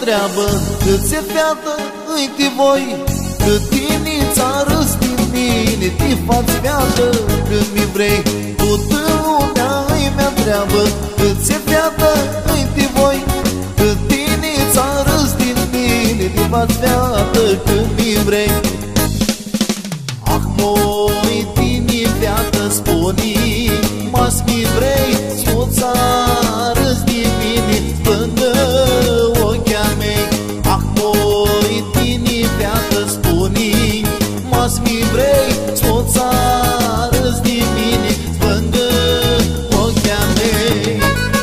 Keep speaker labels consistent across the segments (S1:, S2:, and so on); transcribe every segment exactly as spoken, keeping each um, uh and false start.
S1: întreabă cât se feată îi voi, cât tinița râs din mine te faci feată când mi vrei. Toată lumea îi mea treabă cât se feată îi voi, cât tinița râs din mine te faci feată când mi vrei. Ah, moi tini feată spune, mas mi vrei, o țară din mine lângă ochia mei. Ah, moi tini feată spune, mas mi vrei, o țară din mine lângă ochia mei.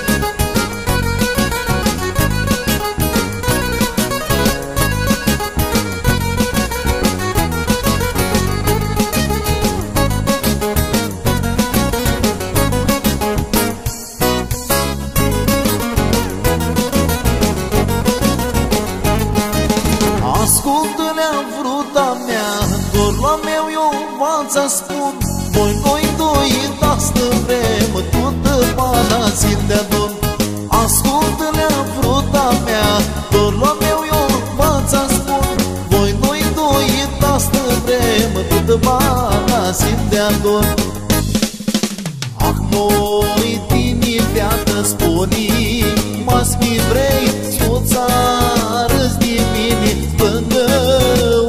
S1: Ascultă-ne-a vruta mea, doar la meu eu v-am spun, voi noi doi de-astă vremă, toată pana zi de-adun. Ascultă-ne-a vruta mea, doar la meu eu v-am spun, voi noi doi de-astă vremă, toată pana zi de-adun. Ah, moi tini feată spune, mas mi vrei, o țară din mine lângă